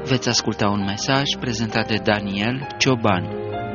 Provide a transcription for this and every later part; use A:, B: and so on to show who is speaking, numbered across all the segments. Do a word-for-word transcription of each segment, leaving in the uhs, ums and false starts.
A: Veți asculta un mesaj prezentat de Daniel Cioban.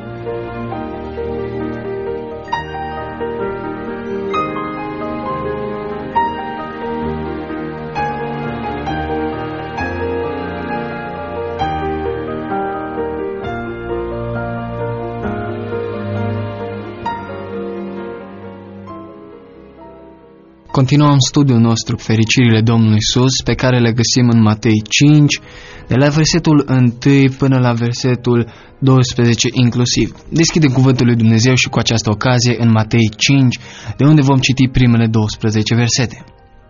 B: Continuăm studiul nostru Fericirile Domnului Iisus, pe care le găsim în Matei cinci, de la versetul unu până la versetul doisprezece inclusiv. Deschidem cuvântul lui Dumnezeu și cu această ocazie în Matei cinci, de unde vom citi primele douăsprezece versete.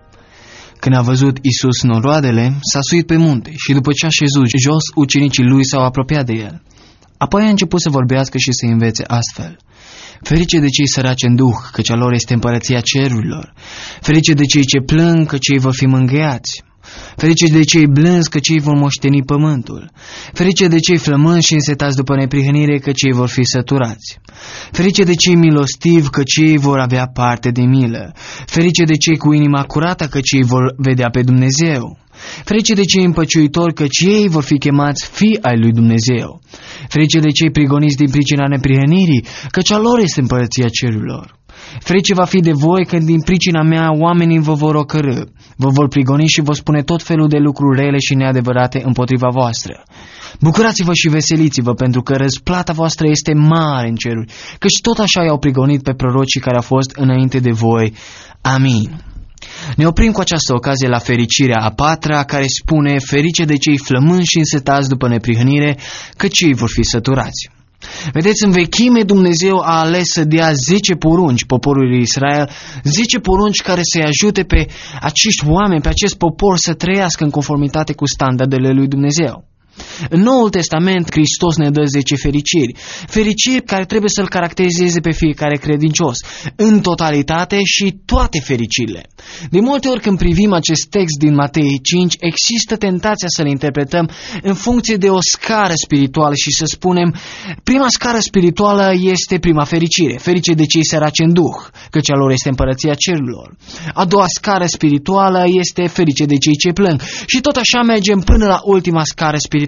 B: Când a văzut Iisus noroadele, s-a suit pe munte și după ce a șezut jos, ucenicii lui s-au apropiat de el. Apoi a început să vorbească și să învețe astfel: Ferice de cei săraci în duh, căci a lor este împărăția cerurilor. Ferice de cei ce plâng, că cei vor fi mângâiați. Ferice de cei blânzi, că cei vor moșteni pământul. Ferice de cei flămânzi și însetați după neprihănire, că cei vor fi săturați. Ferice de cei milostivi, că cei vor avea parte de milă. Ferice de cei cu inima curată, că cei vor vedea pe Dumnezeu. Ferice de cei împăciuitori, că cei vor fi chemați fii ai lui Dumnezeu. Ferice de cei prigoniți din pricina neprihănirii, căci a lor este împărăția cerurilor. Ferice va fi de voi când din pricina mea oamenii vă vor ocărî, vă vor prigoni și vă spune tot felul de lucruri rele și neadevărate împotriva voastră. Bucurați-vă și veseliți-vă, pentru că răsplata voastră este mare în ceruri, căci tot așa i-au prigonit pe prorocii care au fost înainte de voi. Amin. Ne oprim cu această ocazie la fericirea a patra, care spune: ferice de cei flămânzi și însetați după neprihănire, că cei vor fi săturați. Vedeți, în vechime Dumnezeu a ales să dea zece porunci poporului Israel, zece porunci care să-i ajute pe acești oameni, pe acest popor să trăiască în conformitate cu standardele lui Dumnezeu. În Noul Testament, Hristos ne dă zece fericiri, fericiri care trebuie să-L caracterizeze pe fiecare credincios, în totalitate și toate fericirile. De multe ori când privim acest text din Matei cinci, există tentația să-l interpretăm în funcție de o scară spirituală și să spunem: prima scară spirituală este prima fericire, ferice de cei săraci în duh, căci a lor este împărăția cerurilor. A doua scară spirituală este ferice de cei ce plâng și tot așa mergem până la ultima scară spirituală.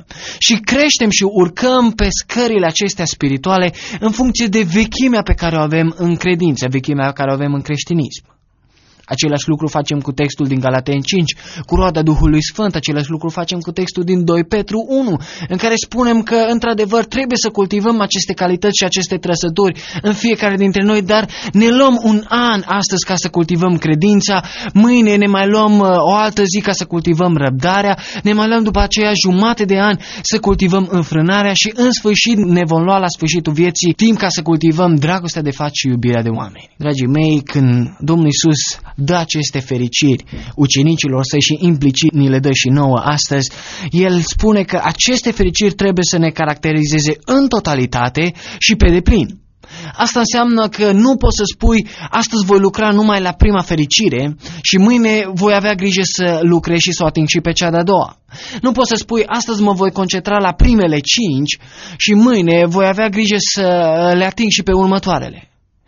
B: Și creștem și urcăm pe scările acestea spirituale în funcție de vechimea pe care o avem în credință, vechimea pe care o avem în creștinism. Același lucru facem cu textul din Galateni cinci, cu roada Duhului Sfânt, același lucru facem cu textul din doi Petru unu, în care spunem că, într-adevăr, trebuie să cultivăm aceste calități și aceste trăsături în fiecare dintre noi, dar ne luăm un an astăzi ca să cultivăm credința, mâine ne mai luăm o altă zi ca să cultivăm răbdarea, ne mai luăm după aceea jumate de an să cultivăm înfrânarea și, în sfârșit, ne vom lua la sfârșitul vieții timp ca să cultivăm dragostea de fapt și iubirea de oameni. Dragii mei, când Domnul Iisus dă aceste fericiri ucenicilor săi și implicit ni le dă și nouă astăzi, El spune că aceste fericiri trebuie să ne caracterizeze în totalitate și pe deplin. Asta înseamnă că nu poți să spui: astăzi voi lucra numai la prima fericire și mâine voi avea grijă să lucrez și să o ating și pe cea de-a doua. Nu poți să spui: astăzi mă voi concentra la primele cinci și mâine voi avea grijă să le ating și pe următoarele.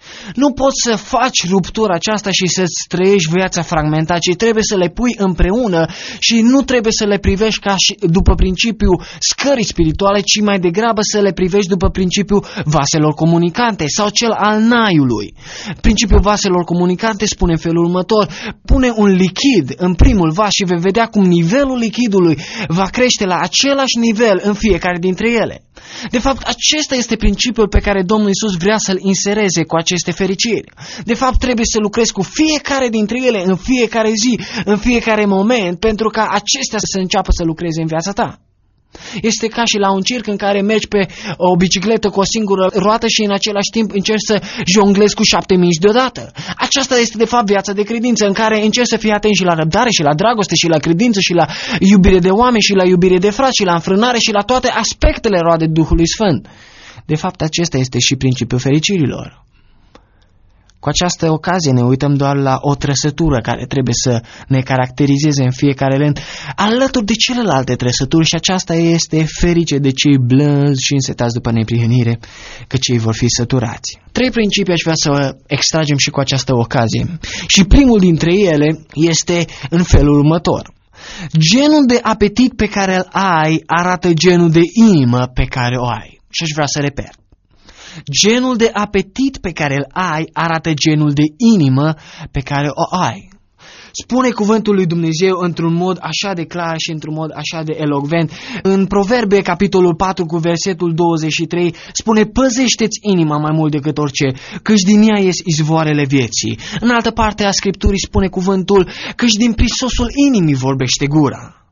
B: Nu poți să faci ruptura aceasta și să-ți trăiești viața fragmentată, ci trebuie să le pui împreună și nu trebuie să le privești ca și după principiul scării spirituale, ci mai degrabă să le privești după principiul vaselor comunicante sau cel al naiului. Principiul vaselor comunicante spune în felul următor: pune un lichid în primul vas și vei vedea cum nivelul lichidului va crește la același nivel în fiecare dintre ele. De fapt, acesta este principiul pe care Domnul Iisus vrea să-l insereze cu aceste fericiri. De fapt, trebuie să lucrezi cu fiecare dintre ele, în fiecare zi, în fiecare moment, pentru ca acestea să înceapă să lucreze în viața ta. Este ca și la un circ în care mergi pe o bicicletă cu o singură roată și în același timp încerci să jonglezi cu șapte mici deodată. Aceasta este de fapt viața de credință, în care încerci să fii atent și la răbdare și la dragoste și la credință și la iubire de oameni și la iubire de frați și la înfrânare și la toate aspectele roade Duhului Sfânt. De fapt, acesta este și principiul fericirilor. Cu această ocazie ne uităm doar la o trăsătură care trebuie să ne caracterizeze în fiecare rând, alături de celelalte trăsături, și aceasta este ferice de cei blânzi și însetați după neprihănire, că cei vor fi săturați. Trei principii aș vrea să extragem și cu această ocazie. Și primul dintre ele este în felul următor. Genul de apetit pe care îl ai arată genul de inimă pe care o ai. Și aș vrea să repet. Genul de apetit pe care îl ai arată genul de inimă pe care o ai. Spune cuvântul lui Dumnezeu într-un mod așa de clar și într-un mod așa de elocvent. În Proverbe, capitolul patru, cu versetul douăzeci și trei, spune: păzește-ți inima mai mult decât orice, căci din ea ies izvoarele vieții. În altă parte a Scripturii spune cuvântul: căci din prisosul inimii vorbește gura.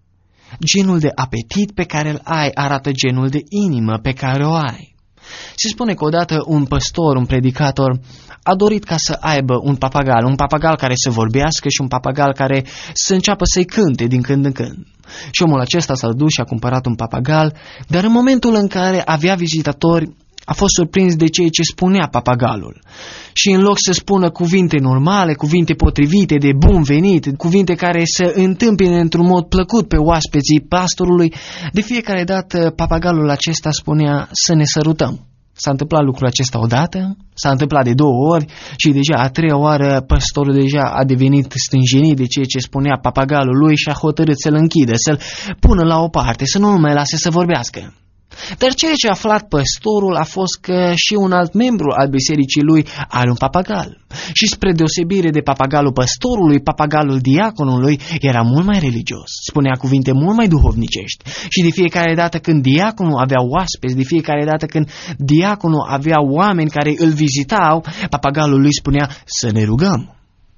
B: Genul de apetit pe care îl ai arată genul de inimă pe care o ai. Se spune că odată un păstor, un predicator, a dorit ca să aibă un papagal, un papagal care să vorbească și un papagal care să înceapă să-i cânte din când în când. Și omul acesta s-a dus și a cumpărat un papagal, dar în momentul în care avea vizitatori, a fost surprins de ceea ce spunea papagalul. Și în loc să spună cuvinte normale, cuvinte potrivite, de bun venit, cuvinte care să întâmpine într-un mod plăcut pe oaspeții pastorului, de fiecare dată papagalul acesta spunea: să ne sărutăm. S-a întâmplat lucrul acesta odată, s-a întâmplat de două ori și deja a treia oară păstorul deja a devenit stânjenit de ceea ce spunea papagalul lui și a hotărât să-l închidă, să-l pună la o parte, să nu mai lase să vorbească. Dar ceea ce a aflat păstorul a fost că și un alt membru al bisericii lui are un papagal. Și spre deosebire de papagalul păstorului, papagalul diaconului era mult mai religios, spunea cuvinte mult mai duhovnicești. Și de fiecare dată când diaconul avea oaspeți, de fiecare dată când diaconul avea oameni care îl vizitau, papagalul lui spunea: să ne rugăm.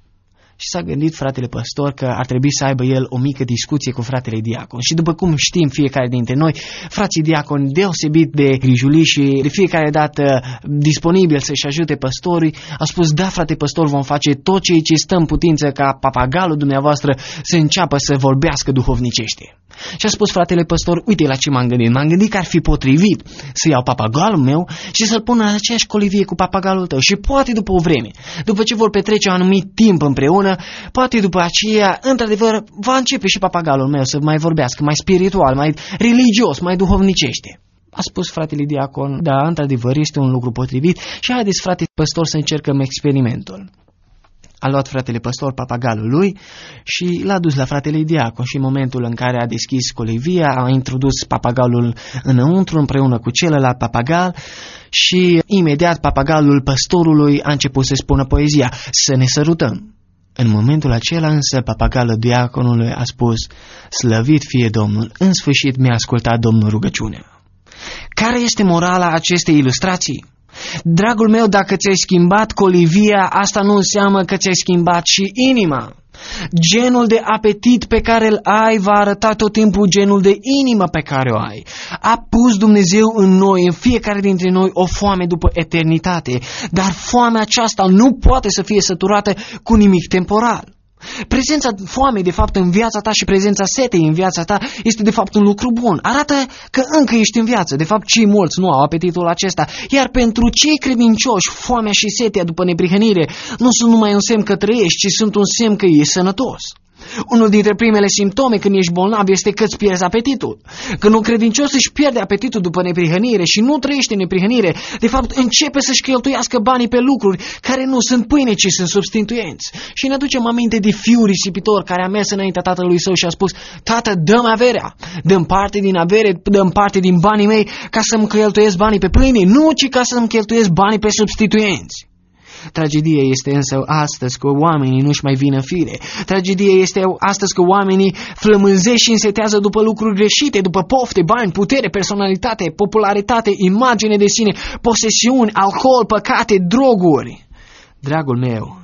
B: Și s-a gândit fratele păstor că ar trebui să aibă el o mică discuție cu fratele diacon. Și după cum știm fiecare dintre noi, frații diaconi deosebit de grijuli și de fiecare dată disponibil să-și ajute păstorii, a spus: da, frate păstor, vom face tot ceea ce stă în putință ca papagalul dumneavoastră să înceapă să vorbească duhovnicește. Și a spus fratele păstor: uite la ce m-am gândit. M-am gândit că ar fi potrivit să iau papagalul meu și să-l pun în aceeași colivie cu papagalul tău. Și poate după o vreme, după ce vor petrece un anumit timp împreună, poate după aceea, într-adevăr, va începe și papagalul meu să mai vorbească mai spiritual, mai religios, mai duhovnicește. A spus fratele diacon: da, într-adevăr, este un lucru potrivit și haideți, frate păstor, să încercăm experimentul. A luat fratele păstor papagalul lui și l-a dus la fratele diacon și în momentul în care a deschis colivia, a introdus papagalul înăuntru împreună cu celălalt papagal și imediat papagalul păstorului a început să spună poezia: să ne sărutăm. În momentul acela însă papagalul diaconului a spus: slăvit fie Domnul, în sfârșit mi-a ascultat Domnul rugăciunea. Care este morala acestei ilustrații? Dragul meu, dacă ți-ai schimbat colivia, asta nu înseamnă că ți-ai schimbat și inima. Genul de apetit pe care îl ai va arăta tot timpul genul de inimă pe care o ai. A pus Dumnezeu în noi, în fiecare dintre noi, o foame după eternitate, dar foamea aceasta nu poate să fie săturată cu nimic temporal. Prezența foamei, de fapt, în viața ta și prezența setei în viața ta este, de fapt, un lucru bun. Arată că încă ești în viață. De fapt, cei mulți nu au apetitul acesta. Iar pentru cei credincioși, foamea și setea după neprihănire nu sunt numai un semn că trăiești, ci sunt un semn că ești sănătos. Unul dintre primele simptome când ești bolnav este că îți pierzi apetitul. Când un credincios își pierde apetitul după neprihănire și nu trăiește neprihănire, de fapt începe să-și cheltuiască banii pe lucruri care nu sunt pâine, ci sunt substituenți. Și ne aducem aminte de fiul risipitor care a mers înaintea tatălui său și a spus: tată, dă-mi averea, dă-mi parte din avere, dă-mi parte din banii mei ca să-mi cheltuiesc banii pe pâine, nu ci ca să-mi cheltuiesc banii pe substituenți. Tragedia este însă astăzi că oamenii nu-și mai vin în fire. Tragedia este astăzi că oamenii flămânzește și însetează după lucruri greșite, după pofte, bani, putere, personalitate, popularitate, imagine de sine, posesiuni, alcool, păcate, droguri. Dragul meu,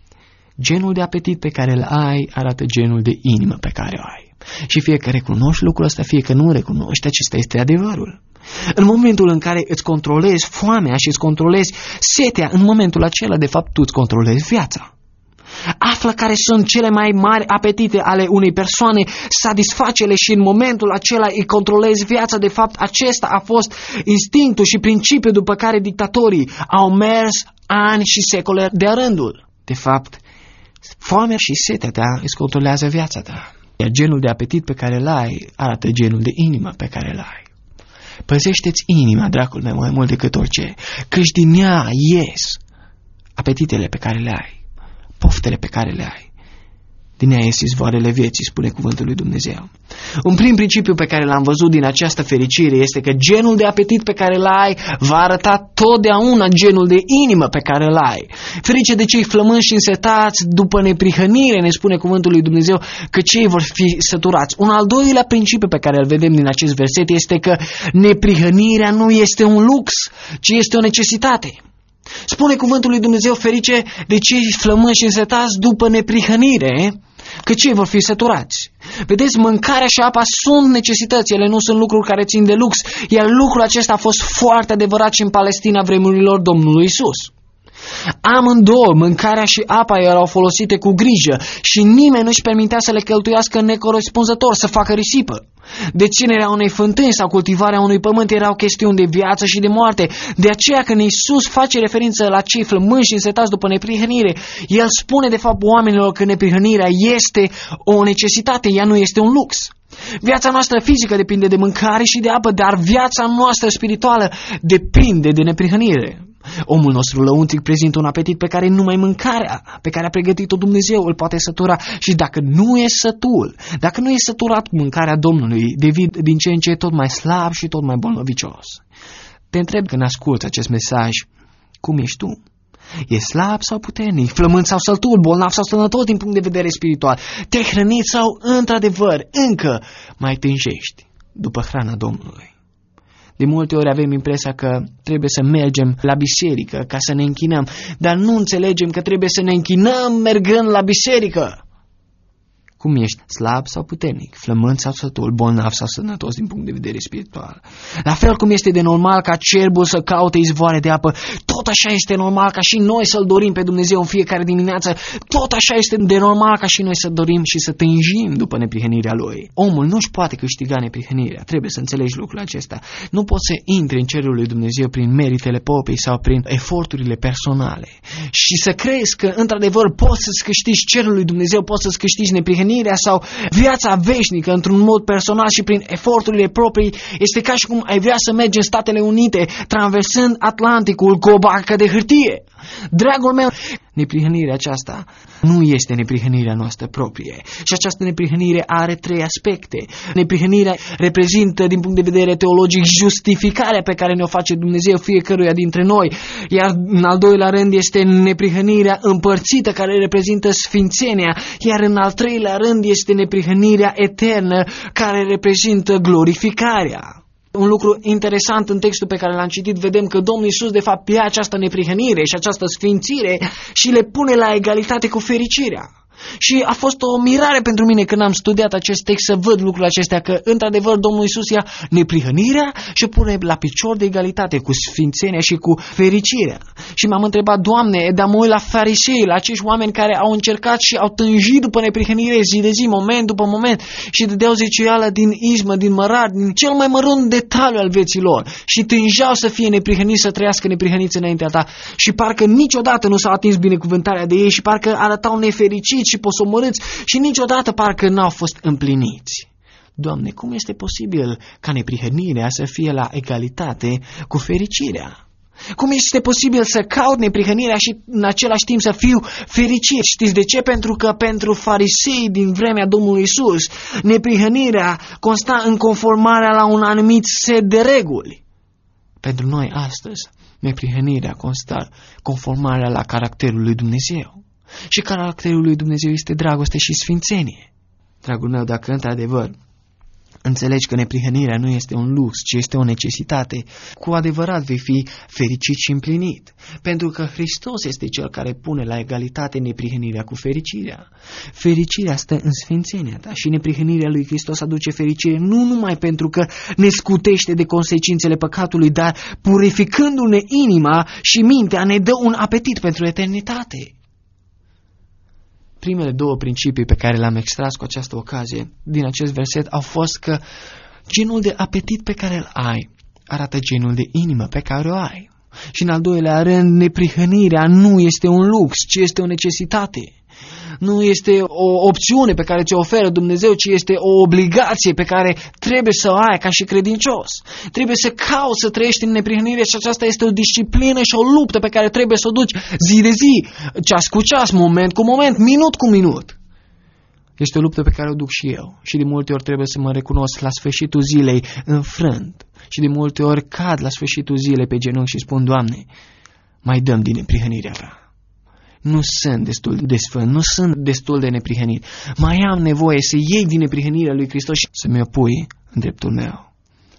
B: genul de apetit pe care îl ai arată genul de inimă pe care o ai. Și fie că recunoști lucrul ăsta, fie că nu recunoști, acesta este adevărul. În momentul în care îți controlezi foamea și îți controlezi setea, în momentul acela, de fapt, tu îți controlezi viața. Află care sunt cele mai mari apetite ale unei persoane, satisface-le și în momentul acela îi controlezi viața. De fapt, acesta a fost instinctul și principiul după care dictatorii au mers ani și secole de-a rândul. De fapt, foamea și setea ta îți controlează viața ta. Iar genul de apetit pe care îl ai arată genul de inimă pe care îl ai. Păzește-ți inima, dragul meu, mai mult decât orice, căci din ea ies apetitele pe care le ai, poftele pe care le ai. Din ea ies izvoarele vieții, spune cuvântul lui Dumnezeu. Un prim principiu pe care l-am văzut din această fericire este că genul de apetit pe care îl ai va arăta totdeauna genul de inimă pe care îl ai. Ferice de cei flămânzi și însetați după neprihănire, ne spune cuvântul lui Dumnezeu, că cei vor fi săturați. Un al doilea principiu pe care îl vedem din acest verset este că neprihănirea nu este un lux, ci este o necesitate. Spune cuvântul lui Dumnezeu, ferice de cei flămânzi și însetați după neprihănire, că cei vor fi săturați. Vedeți, mâncarea și apa sunt necesități, ele nu sunt lucruri care țin de lux, iar lucrul acesta a fost foarte adevărat și în Palestina vremurilor Domnului Isus. Amândouă, mâncarea și apa, erau folosite cu grijă și nimeni nu-și permitea să le cheltuiască necorespunzător, să facă risipă. Deținerea unei fântâni sau cultivarea unui pământ erau chestiuni de viață și de moarte. De aceea când Iisus face referință la cei flămânzi și însetați după neprihănire, El spune de fapt oamenilor că neprihănirea este o necesitate, ea nu este un lux. Viața noastră fizică depinde de mâncare și de apă, dar viața noastră spirituală depinde de neprihănire. Omul nostru lăuntric prezintă un apetit pe care numai mâncarea pe care a pregătit-o Dumnezeu îl poate sătura și dacă nu e sătul, dacă nu e săturat cu mâncarea Domnului, devii din ce în ce tot mai slab și tot mai bolnăvicios. Te întreb când asculți acest mesaj, cum ești tu? E slab sau puternic, flământ sau săltul, bolnav sau sănătos din punct de vedere spiritual? Te-ai hrănit sau, într-adevăr, încă mai tânjești după hrana Domnului? De multe ori avem impresia că trebuie să mergem la biserică ca să ne închinăm, dar nu înțelegem că trebuie să ne închinăm mergând la biserică. Cum ești? Slab sau puternic? Flământ sau sătul? Bolnav sau sănătos din punct de vedere spiritual? La fel cum este de normal ca cerbul să caute izvoare de apă, tot așa este normal ca și noi să-L dorim pe Dumnezeu în fiecare dimineață, tot așa este de normal ca și noi să dorim și să tânjim după neprihănirea Lui. Omul nu-și poate câștiga neprihănirea, trebuie să înțelegi lucrul acesta. Nu poți să intri în cerul lui Dumnezeu prin meritele popei sau prin eforturile personale și să crezi că într-adevăr poți să-ți câștigi cerul lui Dumnezeu, poți să-ți câștigi neprihănirea sau viața veșnică într-un mod personal și prin eforturile proprii. Este ca și cum ai vrea să mergi în Statele Unite traversând Atlanticul cu o barcă de hârtie. Dragul meu, neprihănirea aceasta nu este neprihănirea noastră proprie. Și această neprihănire are trei aspecte. Neprihănirea reprezintă, din punct de vedere teologic, justificarea pe care ne-o face Dumnezeu fiecăruia dintre noi. Iar în al doilea rând este neprihănirea împărțită, care reprezintă sfințenia. Iar în al treilea rând este neprihănirea eternă, care reprezintă glorificarea. Un lucru interesant în textul pe care l-am citit, vedem că Domnul Iisus de fapt ia această neprihănire și această sfințire și le pune la egalitate cu fericirea. Și a fost o mirare pentru mine când am studiat acest text să văd lucrurile acestea, că într-adevăr Domnul Iisus ia neprihănirea și pune la picior de egalitate cu sfințenia și cu fericirea. Și m-am întrebat, Doamne, dar mă uit la farisei, la acești oameni care au încercat și au tânjit după neprihănire zi de zi, moment după moment și dădeau zeciuială din izmă, din mărar, din cel mai mărunt detaliu al vieții lor și tânjeau să fie neprihăniți, să trăiască neprihăniți înaintea Ta și parcă niciodată nu s-a atins binecuvântarea de ei și parcă arătau nefericiți și posomorâți și niciodată parcă n-au fost împliniți. Doamne, cum este posibil ca neprihănirea să fie la egalitate cu fericirea? Cum este posibil să caut neprihănirea și în același timp să fiu fericit? Știți de ce? Pentru că pentru farisei din vremea Domnului Isus, neprihănirea consta în conformarea la un anumit set de reguli. Pentru noi astăzi, neprihănirea constă conformarea la caracterul lui Dumnezeu. Și caracterul lui Dumnezeu este dragoste și sfințenie. Dragul meu, dacă într-adevăr înțelegi că neprihănirea nu este un lux, ci este o necesitate, cu adevărat vei fi fericit și împlinit. Pentru că Hristos este Cel care pune la egalitate neprihănirea cu fericirea. Fericirea stă în sfințenia ta și neprihănirea lui Hristos aduce fericire nu numai pentru că ne scutește de consecințele păcatului, dar purificându-ne inima și mintea ne dă un apetit pentru eternitate. Primele două principii pe care le-am extras cu această ocazie din acest verset au fost că genul de apetit pe care îl ai arată genul de inimă pe care o ai. Și în al doilea rând, neprihănirea nu este un lux, ci este o necesitate. Nu este o opțiune pe care ți-o oferă Dumnezeu, ci este o obligație pe care trebuie să o ai ca și credincios. Trebuie să cauți să trăiești în neprihănire și aceasta este o disciplină și o luptă pe care trebuie să o duci zi de zi, ceas cu ceas, moment cu moment, minut cu minut. Este o luptă pe care o duc și eu și de multe ori trebuie să mă recunosc la sfârșitul zilei înfrânt și de multe ori cad la sfârșitul zilei pe genunchi și spun: Doamne, mai dăm din neprihănirea Ta. Nu sunt destul de sfânt, nu sunt destul de neprihănit. Mai am nevoie să iei din neprihănirea lui Hristos și să mi-o pui în dreptul meu.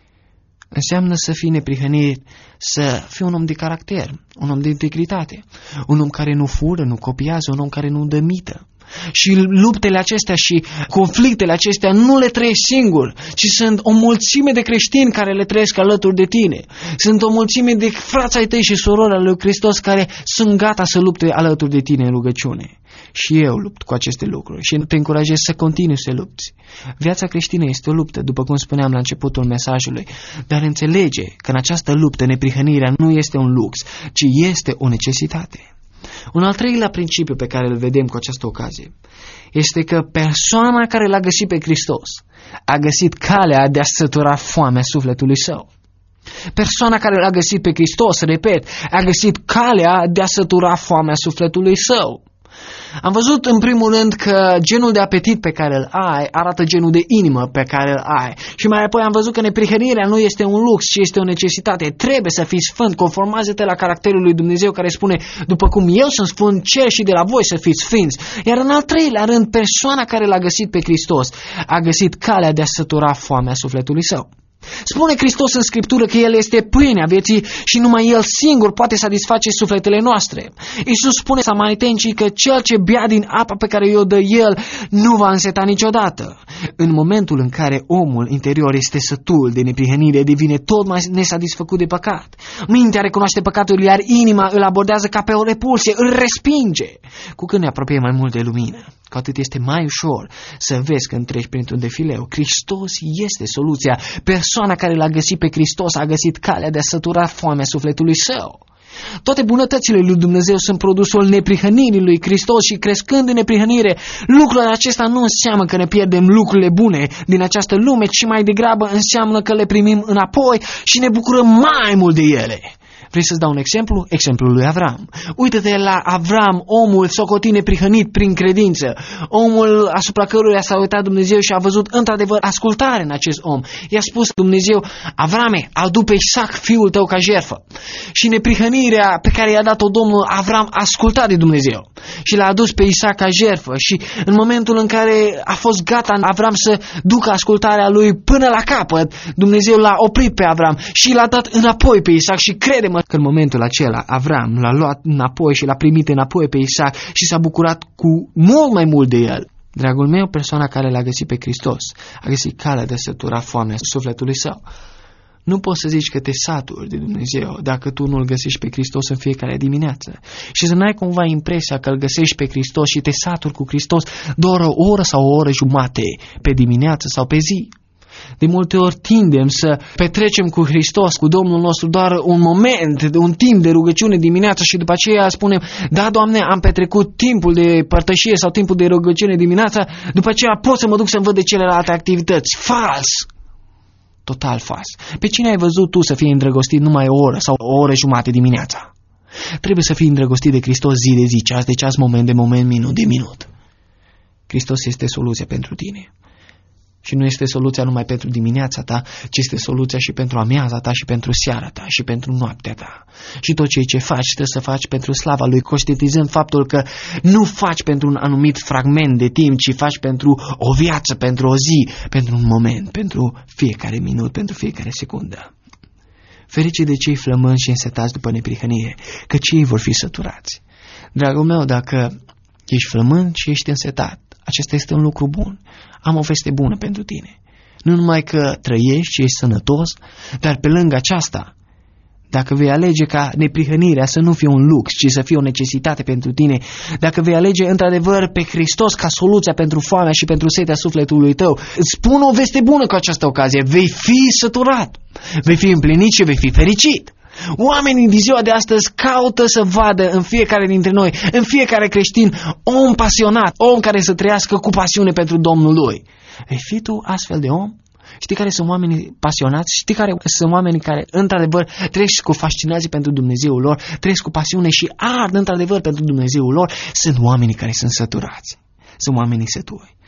B: Înseamnă să fii neprihănit, să fii un om de caracter, un om de integritate, un om care nu fură, nu copiază, un om care nu dă mită. Și luptele acestea și conflictele acestea nu le trăiești singur, ci sunt o mulțime de creștini care le trăiesc alături de tine. Sunt o mulțime de frați ai tăi și surori ale lui Hristos care sunt gata să lupte alături de tine în rugăciune. Și eu lupt cu aceste lucruri și te încurajez să continui să lupți. Viața creștină este o luptă, după cum spuneam la începutul mesajului, dar înțelege că în această luptă neprihănirea nu este un lux, ci este o necesitate. Un al treilea principiu pe care îl vedem cu această ocazie este că persoana care l-a găsit pe Hristos a găsit calea de a sătura foamea sufletului său. Persoana care l-a găsit pe Hristos, repet, a găsit calea de a sătura foamea sufletului său. Am văzut în primul rând că genul de apetit pe care îl ai arată genul de inimă pe care îl ai. Și mai apoi am văzut că neprihănirea nu este un lux, ci este o necesitate. Trebuie să fii sfânt, conformează-te la caracterul lui Dumnezeu care spune: după cum eu sunt sfânt, cer și de la voi să fiți sfinți. Iar în al treilea rând, persoana care l-a găsit pe Hristos a găsit calea de a sătura foamea sufletului său. Spune Hristos în Scriptură că El este pâinea vieții și numai El singur poate satisface sufletele noastre. Iisus spune samaritencii că cel ce bea din apa pe care i-o dă El nu va înseta niciodată. În momentul în care omul interior este sătul de neprihănire, devine tot mai nesatisfăcut de păcat. Mintea recunoaște păcatul, iar inima îl abordează ca pe o repulsie, îl respinge. Cu cât ne apropiem mai mult de lumină, cu atât este mai ușor să vezi când treci printr-un defileu. Hristos este soluția. Persoana care l-a găsit pe Hristos a găsit calea de a sătura foamea sufletului său. Toate bunătățile lui Dumnezeu sunt produsul neprihănirii lui Hristos și crescând în neprihănire, lucrul acesta nu înseamnă că ne pierdem lucrurile bune din această lume, ci mai degrabă înseamnă că le primim înapoi și ne bucurăm mai mult de ele. Vrei să-ți dau un exemplu? Exemplul lui Avram. Uită-te la Avram, omul socotit neprihănit prin credință. Omul asupra căruia s-a uitat Dumnezeu și a văzut într-adevăr ascultare în acest om. I-a spus Dumnezeu: Avrame, adu pe Isaac fiul tău ca jertfă. Și neprihănirea pe care i-a dat-o Domnul, Avram a ascultat de Dumnezeu și l-a adus pe Isaac ca jertfă. Și în momentul în care a fost gata Avram să ducă ascultarea lui până la capăt, Dumnezeu l-a oprit pe Avram și l-a dat înapoi pe Isaac. Și crede-mă că în momentul acela Avram l-a luat înapoi și l-a primit înapoi pe Isaac și s-a bucurat cu mult mai mult de el. Dragul meu, persoana care l-a găsit pe Hristos a găsit calea de a sătura foamea sufletului său. Nu poți să zici că te saturi de Dumnezeu dacă tu nu-L găsești pe Hristos în fiecare dimineață. Și să n-ai cumva impresia că îl găsești pe Hristos și te saturi cu Hristos doar o oră sau o oră jumate pe dimineață sau pe zi. De multe ori tindem să petrecem cu Hristos, cu Domnul nostru, doar un moment, un timp de rugăciune dimineața și după aceea spunem: da, Doamne, am petrecut timpul de părtășie sau timpul de rugăciune dimineața, după aceea pot să mă duc să-mi văd de celelalte activități. Fals! Total fals. Pe cine ai văzut tu să fie îndrăgostit numai o oră sau o oră jumate dimineața? Trebuie să fii îndrăgostit de Hristos zi de zi, ceas de ceas, moment de moment, minut de minut. Hristos este soluția pentru tine. Și nu este soluția numai pentru dimineața ta, ci este soluția și pentru amiaza ta și pentru seara ta și pentru noaptea ta. Și tot ceea ce faci, trebuie să faci pentru slava Lui, conștientizând faptul că nu faci pentru un anumit fragment de timp, ci faci pentru o viață, pentru o zi, pentru un moment, pentru fiecare minut, pentru fiecare secundă. Ferice de cei flămânzi și însetați după neprihănire, că cei vor fi săturați. Dragul meu, dacă ești flămând și ești însetat, acesta este un lucru bun. Am o veste bună pentru tine. Nu numai că trăiești și ești sănătos, dar pe lângă aceasta, dacă vei alege ca neprihănirea să nu fie un lux, ci să fie o necesitate pentru tine, dacă vei alege într-adevăr pe Hristos ca soluția pentru foamea și pentru setea sufletului tău, îți spun o veste bună cu această ocazie: vei fi săturat, vei fi împlinit și vei fi fericit. Oamenii din ziua de astăzi caută să vadă în fiecare dintre noi, în fiecare creștin, om pasionat, om care să trăiască cu pasiune pentru Domnul lui. Vei fi tu astfel de om? Știi care sunt oamenii pasionați? Știi care sunt oamenii care într-adevăr trăiesc cu fascinație pentru Dumnezeul lor, trăiesc cu pasiune și ard într-adevăr pentru Dumnezeul lor? Sunt oamenii care sunt săturați. Sunt oamenii sătui.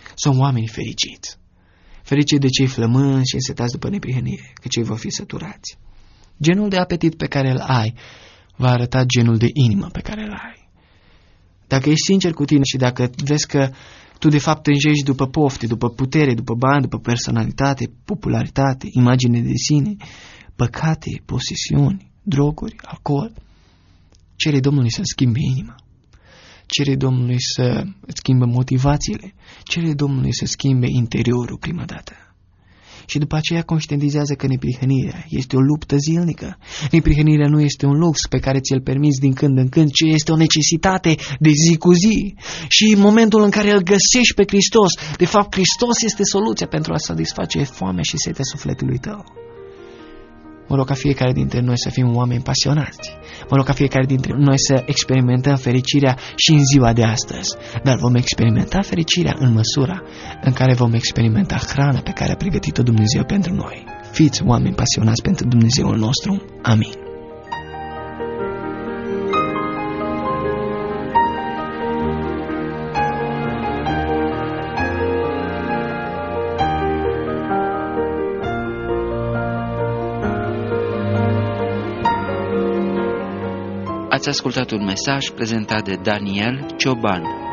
B: Sunt oameni fericiți. Fericiți de cei flămânzi și însetați după neprihănire, că cei vor fi săturați. Genul de apetit pe care îl ai va arăta genul de inimă pe care îl ai. Dacă ești sincer cu tine și dacă vezi că tu de fapt tânjești după pofte, după putere, după bani, după personalitate, popularitate, imagine de sine, păcate, posesiuni, droguri, alcool, cere Domnului să schimbe inima. Cere Domnului să schimbe motivațiile. Cere Domnului să schimbe interiorul prima dată. Și după aceea conștientizează că neprihănirea este o luptă zilnică. Neprihănirea nu este un lux pe care ți-l permiți din când în când, ci este o necesitate de zi cu zi. Și în momentul în care îl găsești pe Hristos, de fapt Hristos este soluția pentru a satisface foamea și setea sufletului tău. Mă rog ca fiecare dintre noi să fim oameni pasionați. Mă rog ca fiecare dintre noi să experimentăm fericirea și în ziua de astăzi. Dar vom experimenta fericirea în măsura în care vom experimenta hrana pe care a pregătit-o Dumnezeu pentru noi. Fiți oameni pasionați pentru Dumnezeul nostru. Amin.
A: Ați ascultat un mesaj prezentat de Daniel Cioban.